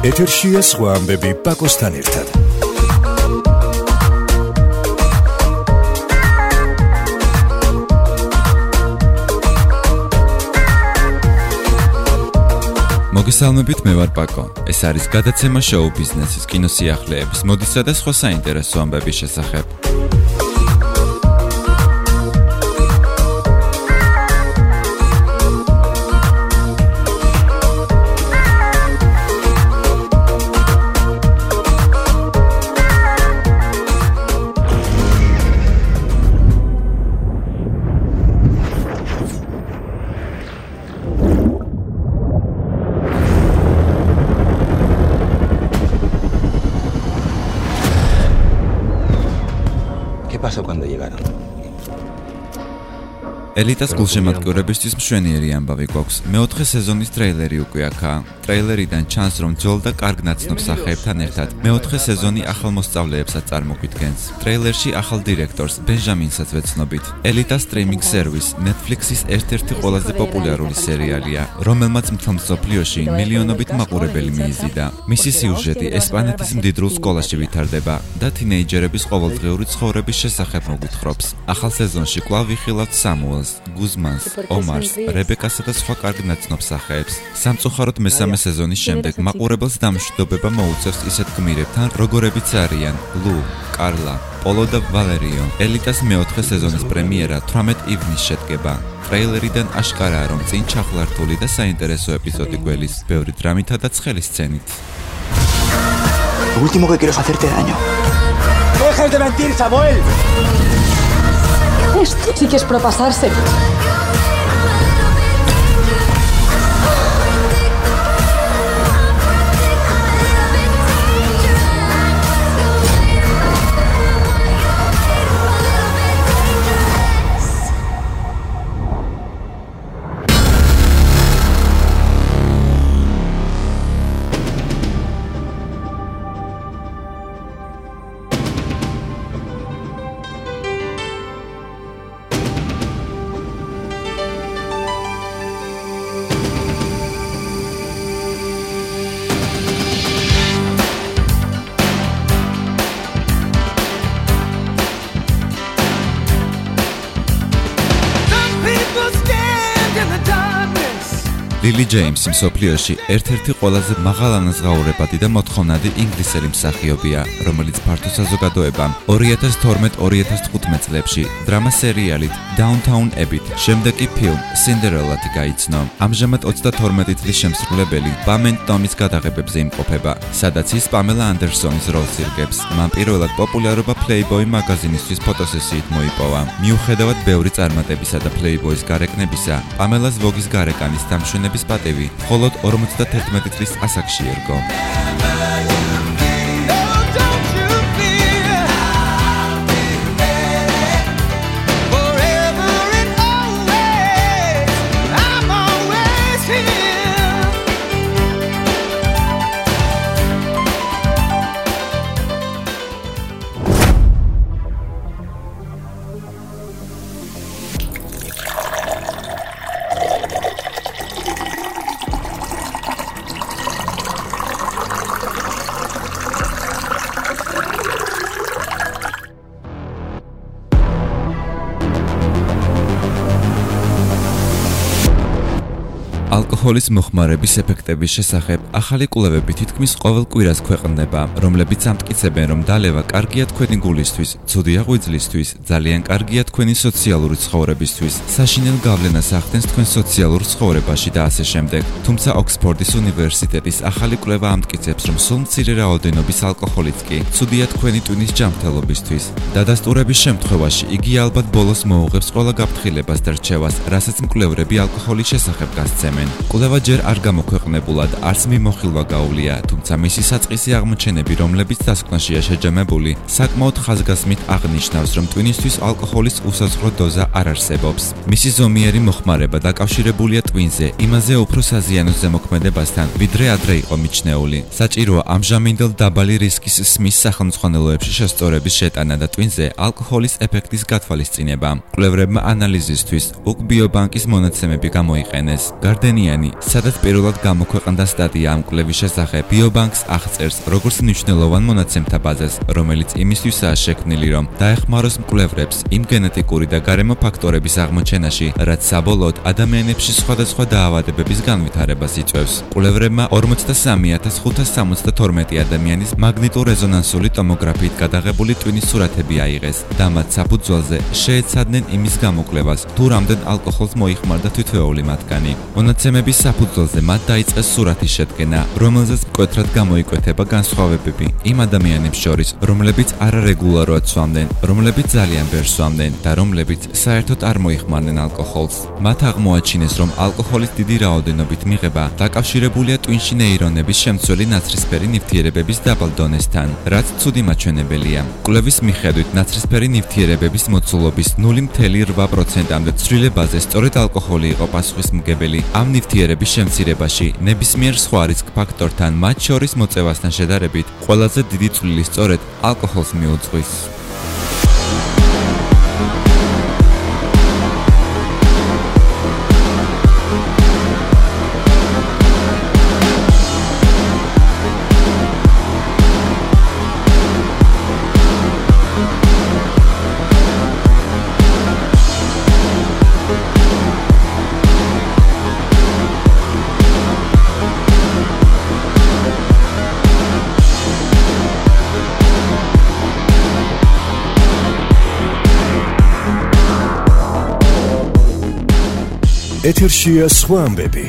ეთერშია სხვა ამბები პაკოსთან ერთად. მოგესალმებით, მე ვარ პაკო. ეს არის გადაცემა შოუ ბიზნესის, კინოსიახლეების, მოდისა და სხვა საინტერესო ამბების შესახებ. ¿Qué pasó cuando llegaron? ელიტას გულშემატკივრებისთვის მშვენიერი ამბავი გვაქვს. მეოთხე სეზონის ტრეილერი უკვე აქაა. ტრეილერიდან ჩანს, რომ ძველ და კარგ ნაცნობ სახეებთან ერთად მეოთხე სეზონი ახალ მოსწავლეებსაც წარმოგვიდგენს. ტრეილერში ახალ დირექტორს ბენჟამინსაც ვეცნობით. ელიტა სტრიმინგ სერვის Netflix-ის ერთ-ერთი ყველაზე პოპულარული სერიალია, რომელმაც მთელ მსოფლიოში მილიონობით მაყურებელი მიიზიდა. მისი სიუჟეტი ესპანეთის მდიდრულ სკოლაში ვითარდება და თინეიჯერების ყოველდღიური ცხოვრების შესახებ მოგვითხრობს. ახალ სეზონში კვლავ ვიხილავთ სამუელს, გუზმანს, ომარს, რებეკასა და სხვა კარგ ნაცნობ სახეებს. სამწუხაროდ მესამე სეზონის შემდეგ მაყურებელს დამშვიდობა მოუწევს ისეთ გმირებთან, როგორებიც არიან ლუ, კარლა, პოლო და ვალერიო. ელიტას მეოთხე სეზონის პრემიერა 18 ივნისს შედგება. ტრეილერიდან აშკარაა, რომ წინ ჩახლართული და საინტერესო ეპიზოდი გველის, ბევრი დრამითა და ცხელი სცენით. Lo último que quiero es hacerte daño. ¡Dejes de mentir, Samuel! Esto sí que es propasarse. ლილი ჯეიმსი მსოფლიოში ერთ-ერთი ყველაზე მაღალანაზღაურებადი და მოთხოვნადი ინგლისელი მსახიობია, რომელიც ფართო საზოგადოებამ 2012-2015 წლებში დრამა სერიალით Downton Abbey, შემდეგ კი ფილმ Cinderella-ით გაიცნო. ამჟამად 32 წლის შემსრულებელი პამელა ტომის გადაღებებზე იმყოფება, სადაც ის პამელა ანდერსონის როლს ირგებს. მან პირველად პოპულარობა Playboy მაგაზინისთვის ფოტოსესიით მოიპოვა. მიუხედავად ბევრი წარმატებისა და Playboy-ის გარეკნებისა, პამელას ვოგის გარეკანის დამშვენების პატივი მხოლოდ 51 წლის ასაკში ერგო. ალკოჰოლის მოხმარების ეფექტების შესახებ ახალი კვლევები თითქმის ყოველ კვირას ქვეყნდება, რომლებიც ამტკიცებენ, რომ დალევა კარგია თქვენი გულისთვის, ცუდია ღვიძლისთვის, ძალიან კარგია თქვენი სოციალური ცხოვრებისთვის, საშინელ გავლენას ახდენს თქვენ სოციალურ ცხოვრებაში და ასე შემდეგ. თუმცა ოქსფორდის უნივერსიტეტის ახალი კვლევა ამტკიცებს, რომ სულ მცირე რაოდენობის ალკოჰოლიც კი ცუდია თქვენი ტვინის ჯანმრთელობისთვის. დადასტურების შემთხვევაში იგი ალბათ ბოლოს მოუღებს ყველა გაფრთხილებას და რჩევას, რასაც მკვლევრები ალკოჰოლის შესახებ გასცემენ. კვლევა ჯერ არ გამოქვეყნებულად, არც მიმოხილვა გაუვლია, თუმცა მისი საწყისი აღმოჩენები, რომლებიც დასკვნაშია შეჯამებული, საკმაოდ ხაზგასმით აღნიშნავს, რომ ტვინისთვის ალკოჰოლის უსაზღვრო დოზა არ არსებობს. მისი ზომიერი მოხმარება დაკავშირებულია ტვინზე, იმაზე უფრო საზიანო ზემოქმედებასთან, ვიდრე ადრე იყო მიჩნეული. საჭიროა ამჟამინდელ დაბალი რისკის სმის სახელმძღვანელოებში შესწორების შეტანა და ტვინზე ალკოჰოლის ეფექტის გათვალისწინება. კვლევრებმა ანალიზისთვის უკ ბიობანკის მონაცემები გამოიყენეს. გარდენიანი მადიანი, სადაც პირველად გამოქვეყნდა სტატია ამ კვლევის შესახებ. ბიობანკს აღწერს, როგორც მნიშვნელოვან მონაცემთა ბაზას, რომელიც იმისთვისაა შექმნილი, რომ დაეხმაროს მკვლევრებს იმ გენეტიკური და გარემო ფაქტორების აღმოჩენაში, რაც საბოლოოდ ადამიანებში სხვადასხვა დაავადებების განვითარებას იწვევს. მკვლევრებმა 43572 ადამიანის მაგნიტურ-რეზონანსული ტომოგრაფიით გადაღებული ტვინის სურათები აიღეს და მათ საფუძველზე შეეცადნენ იმის გამოკვლევას, თუ რამდენ ალკოჰოლს მოიხმარდა თითოეული მათგანი. მონაცემების საფუძველზე მათ დაიწყეს სურათის შედგენა, რომელზეც მკვეთრად გამოიკვეთება განსხვავებები იმ ადამიანებს შორის, რომლებიც არარეგულარულად სვამდნენ, რომლებიც ძალიან ბევრს სვამდნენ და რომლებიც საერთოდ არ მოიხმარდნენ ალკოჰოლს. მათ აღმოაჩინეს, რომ ალკოჰოლის დიდი რაოდენობით მიღება დაკავშირებულია ტვინში ნეირონების შემცველი ნაცრისფერი ნივთიერებების დაბალ დონესთან, რაც ცუდი მაჩვენებელია. კვლევის მიხედვით ნაცრისფერი ნივთიერებების მოცულობის 0.8%-მდე ცვლილებაზე სწორედ ალკოჰოლი იყო პასუხისმგებელი ამ ნივთიერების შემცირებაში, ნებისმიერ სხვა რისკ ფაქტორთან, მათ შორის მოწევასთან შედარებით, ყველაზე დიდი წვლილი სწორედ ალკოჰოლს მიუძღვის. ეთერშია სხვა ამბები.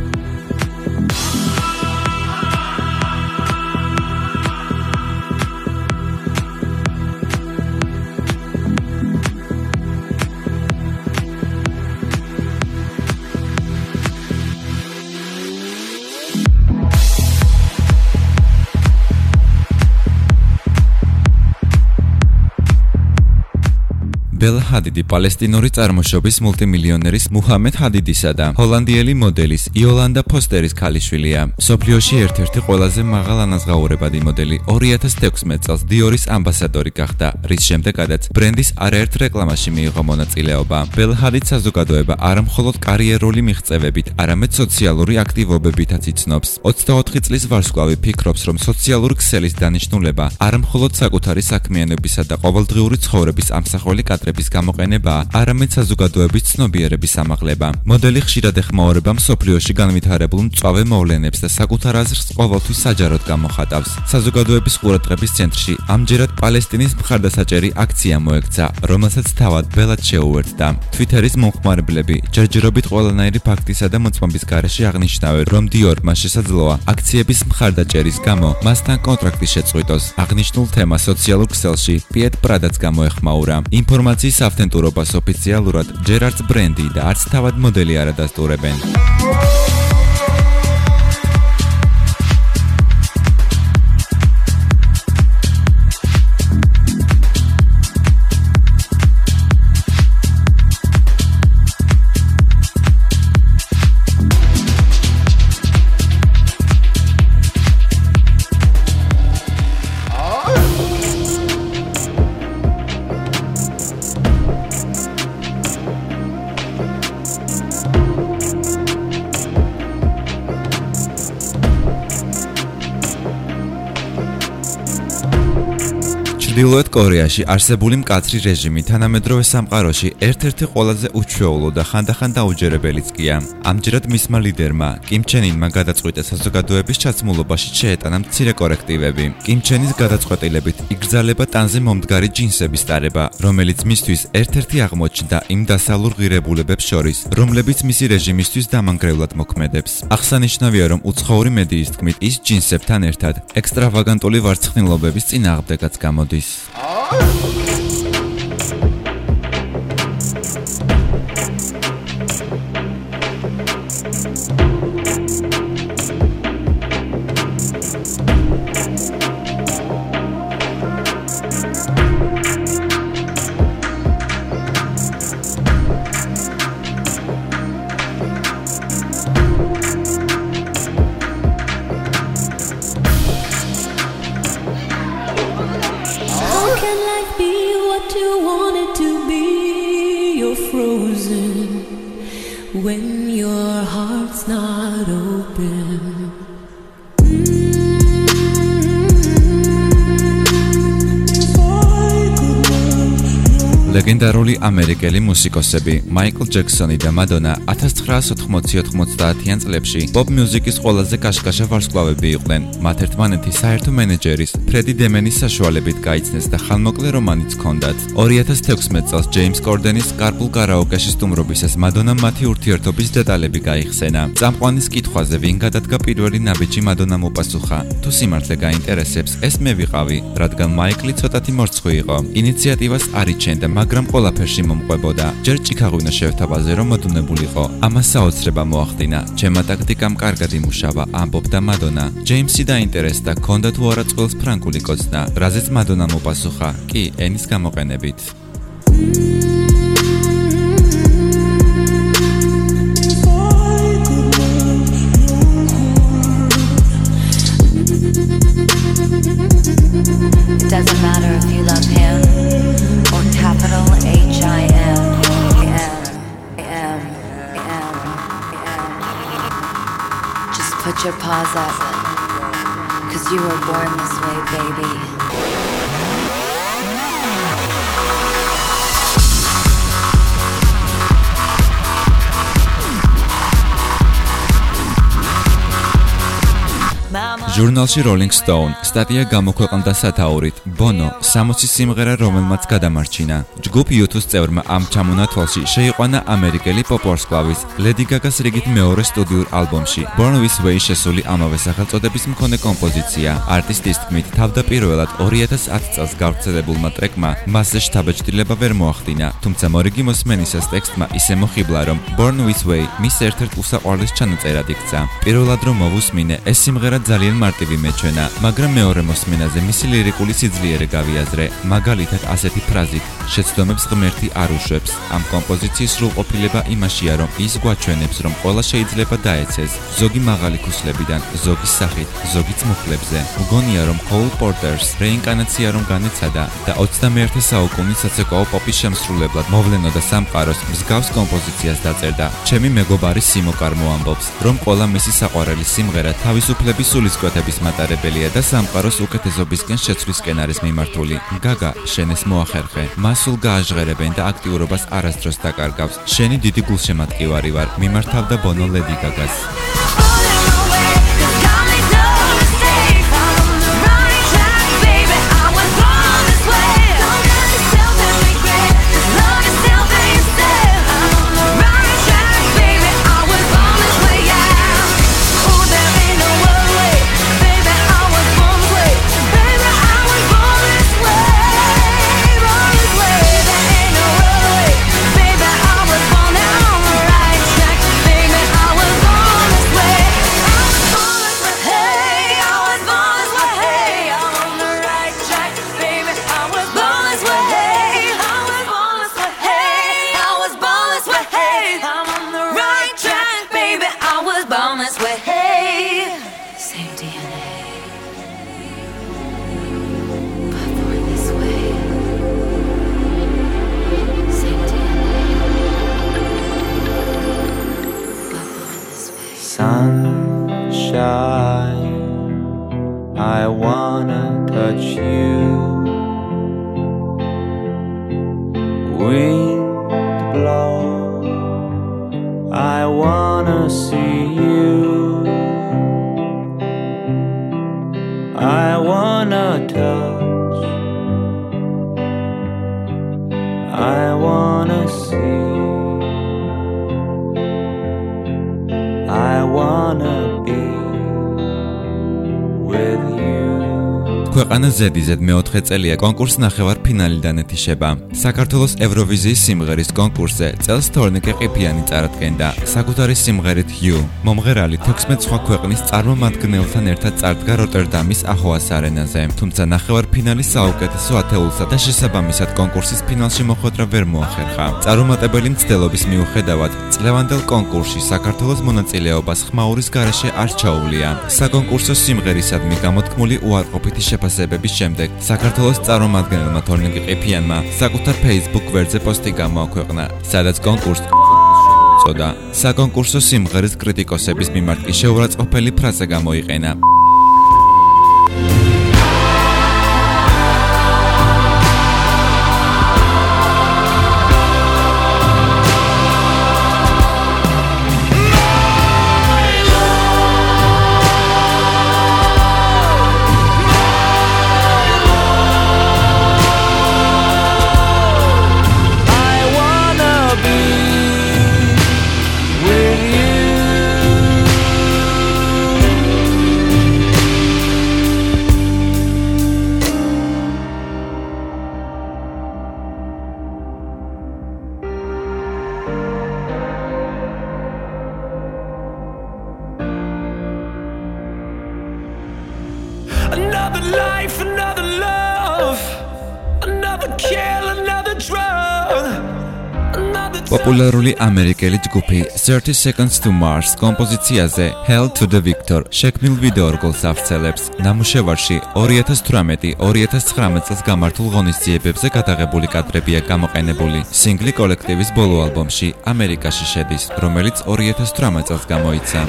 ბელა ჰადიდი პალესტინური წარმოშობის მულტიმილიონერის მუჰამედ ჰადიდისა და ჰოლანდიელი მოდელის იოლანდა ფოსტერის ქალიშვილია. მსოფლიოში ერთ-ერთი ყველაზე მაღალ ანაზღაურებადი მოდელი 2016 წელს დიორის ამბასადორი გახდა, რის შემდეგაც ბრენდის არაერთ რეკლამაში მიიღო მონაწილეობა. ბელა ჰადიდს საზოგადოება არა მხოლოდ კარიერული მიღწევებით, არამედ სოციალური აქტივობებითაც იცნობს. 24 წლის ვარსკვლავი ფიქრობს, რომ სოციალური ქსელის დანიშნულება არა მხოლოდ საკუთარი საქმიანობისა და ყოველდღიური ცხოვრების ამსახველი კადრების გამოყენებაა, არამედ საზოგადოების ცნობიერების ამაღლება. მოდელი ხშირად ეხმაურება მსოფლიოში განვითარებულ მწვავე მოვლენებს და საკუთარ აზრს ყოველთვის საჯაროდ გამოხატავს. საზოგადოების ყურადღების ცენტრში ამჯერად პალესტინის მხარდასაჭერი აქცია მოექცა, რომელსაც თავად ბელად შეუერთდა. Twitteris მომხმარებლები ჯერჯერობით ყველანაირი ფაქტისა და მოწმობის გარეშე აღნიშნავენ, რომ დიორმა შესაძლოა აქციების მხარდაჭერის გამო მასთან კონტრაქტი შეწყვიტოს. აღნიშნულ თემას სოციალურ ქსელში პიეტ პრადაც გამოეხმაურა. ინფორმაციის ავთენტურობას ოფიციალურად ჯერ არც ბრენდი და არც თავად მოდელი არ ადასტურებენ. ჩრდილოეთ კორეაში არსებული მკაცრი რეჟიმი თანამედროვე სამყაროში ერთ-ერთი ყველაზე უჩვეულო და ხანდახან დაუჯერებელიც გია. ამჯერად მისმა ლიდერმა კიმ ჩენ ინმა გადაწყვიტა საზოგადოების ჩაცმულობაში შეეტანა მცირე კორექტივები. კიმ ჩენის გადაწყვეტილებით იგრძალება ტანზე მომდგარი ჯინსების ტარება, რომელიც მისთვის ერთ-ერთი აღმოჩნდა იმ დასავლურ ღირებულებებს შორის, რომლებიც მისი რეჟიმისთვის დამანგრევლად მოქმედებს. აღსანიშნავია, რომ უცხოური მედიის თქმით, ის ჯინსებთან ერთად ექსტრავაგანტული ვარცხნილობების წინააღმდეგაც გამოდის. When your heart's not ლეგენდარული ამერიკელი მუსიკოსები მაიკლ ჯექსონი და მადონა 1980-90-იან წლებში პოპ მუსიკის ყველაზე კაშკაშა ვარსკვლავები იყვნენ. მათ ერთმანეთი საერთო მენეჯერის ფრედი დემენის საშუალებით გაიცნეს და ხანმოკლე რომანიც ჰქონდათ. 2016 წელს ჯეიმს კორდენის კარპულ კარაოკეში სტუმრობისას მადონამ მათი ურთიერთობის დეტალები გაიხსენა. წამყვანის კითხვაზე ვინ გადადგა პირველი ნაბიჯი მადონამ უპასუხა: თუ სიმართლე გაინტერესებს, ეს მე ვიყავი, რადგან მაიკლი ცოტათი მორცხვი იყო. ინიციატივას არ იჩენდა, მაგრამ ყველაფერში მომყვებოდა. ჯერ ჩიკაგონა შეერთებაზე რომ მოდუნებულიყო. ამას საოცრება მოახდინა. ჩემმა ტაქტიკამ კარგად იმუშავა, ამბობდა მადონა. ჯეიმსი დაინტერესდა, ჰქონდა თუ არა წყვილს ფრანგული კოცნა, რაზეც მადონამ უპასუხა: კი, ენის გამოყენებით. It doesn't matter if you love him or capital H-I-M. Just put your paws up, 'cause you were born this way, baby. ჟურნალში Rolling Stone სტატია გამოქვეყნდა სათაურით ბონო 60 სიმღერა რომელმაც გადამარჩინა. ჯგუფ U2-ს წევრმა ამ ჩამონათვალში შეიყვანა ამერიკელი პოპ ვარსკვლავის ლედი გაგას რიგით მეორე სტუდიურ ალბომში Born This Way შესული ამავე სახელწოდების მქონე კომპოზიცია. არტისტის თქმით, თავდაპირველად 2010 წელს გავრცელებულმა ტრეკმა მასზე შთაბეჭდილება ვერ მოახდინა, თუმცა მორიგი მოსმენისას ტექსტმა ისე მოხიბლა, რომ Born This Way მის ერთ-ერთ უსაყვარლის ჩანაწერად იქცა. პირველად რომ მოვუსმინე, ეს სიმღერა ძალიან მარტივი მეჩვენა, მაგრამ მეორე მოსმენაზე მისი ლირიკული სიძლიერე გავიაზრე, მაგალითად ასეთი ფრაზით: შეცდომებს ღმერთი არ უშვებს. ამ კომპოზიციის სრულყოფილება იმაშია, რომ ის გვაჩვენებს, რომ ყველა შეიძლება დაეცეს, ზოგი მაღალი ქუსლებიდან, ზოგის სახით, ზოგიც მუხლებზე. მგონია, რომ Cole Porter's რეინკარნაცია რომ განეცადა და 21 საუკუნის საცეკვაო პოპის შემსრულებლად მოვლენოდა სამყაროს, მსგავს კომპოზიციას დაწერდა. ჩემი მეგობარი სიმო კარმო ამბობს, რომ ყველა მისი საყვარელი სიმღერა თავისუფლების სულისკვეთების მატარებელია და სამყაროს უკეთესობისკენ შეცვლისკენ არის მიმართული. გაგა, შენ ეს მოახერხე. მასულ გააჟღერებენ და აქტიურობას არასდროს დაკარგავს. შენი დიდი გულშემატკივარი ვარ, მიმართავდა ბონო ლედი გაგას. Sunshine, I wanna touch you. Wind blow, I wanna see you. I wanna touch, I wanna see, I wanna be with you. ქვეყანა ზედიზედ მეოთხე წელია კონკურს ნახევარფინალიდან ეთიშება. საქართველოს ევროვიზიის სიმღერის კონკურსზე წელს თორნიკე ყიფიანი წარადგენდა საკუთარი სიმღერით You. მომღერალი 16 სხვა ქვეყნის წარმომადგენელთან ერთად წარდგა როტერდამის ახოას არენაზე, თუმცა ნახევარფინალის საუკეთესო ათეულსა და შესაბამისად კონკურსის ფინალში მოხვედრა ვერ მოახერხა. წარუმატებელი მცდელობის მიუხედავად, წლევანდელ კონკურსში საქართველოს მონაწილეობას ხმაურის გარეშე არ ჩაუვლია. საკონკურსო სიმღერისადმი გამოთქმული უარყოფითი შეფასებების შემდეგ საქართველოს წარმომადგენელმა თორნიკე ყიფიანმა საკუთარ Facebook გვერდზე პოსტი გამოაქვეყნა, სადაც კონკურსს წოდა. საკონკურსო სიმღერის კრიტიკოსების მიმართ კი შეურაცხყოფელი ფრაზა გამოიყენა. Another life, another love, another kill, another drug. პოპულარული ამერიკელი ჯგუფი 30 Seconds to Mars კომპოზიციაზე Hell to the Victor შექმნილ ვიდეო რგოლს ავრცელებს. ნამუშევარში 2018-2019 წელს გამართულ ღონისძიებებზე გადაღებული კადრებია გამოყენებული. სინგლი კოლექტივის ბოლო ალბომში ამერიკაში შედის, რომელიც 2018 წელს გამოიცა.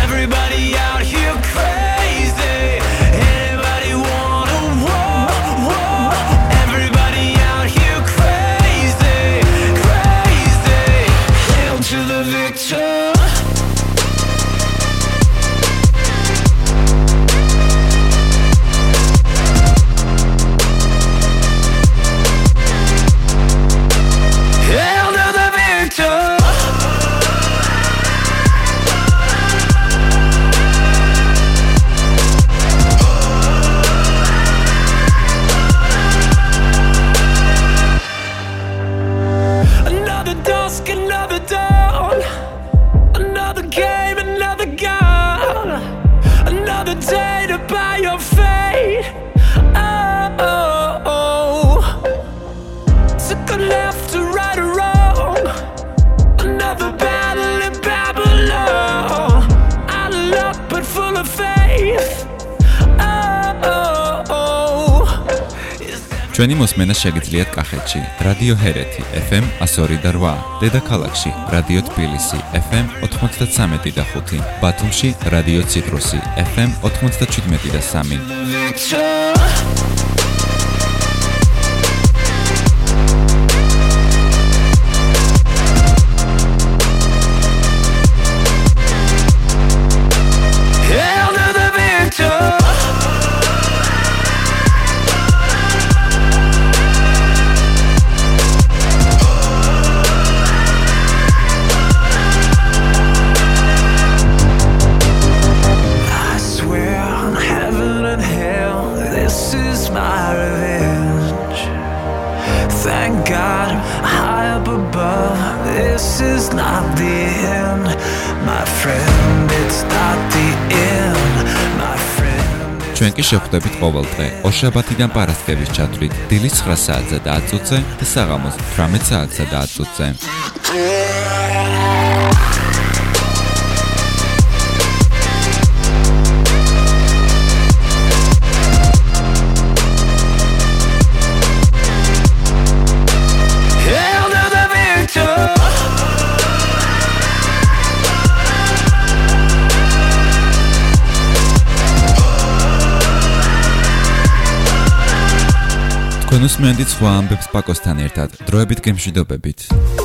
ჩვენი მოსმენა შეგიძლიათ კახეთში, რადიო ჰერეთი FM 102.8, დედაქალაქში, რადიო თბილისი FM 93.5, ბათუმში, რადიო ციტრუსი FM 97.3. ჩვენ კი შევხვდებით ყოველ დღე, ორშაბათიდან პარასკევის ჩათვლით, დილის 9 საათზე და 10 წუთზე და საღამოს 18 საათზე და 10 წუთზე. თქვენ უსმენთ სხვა ამბებს პაკოსთან ერთად, დროებით გემშვიდობებით.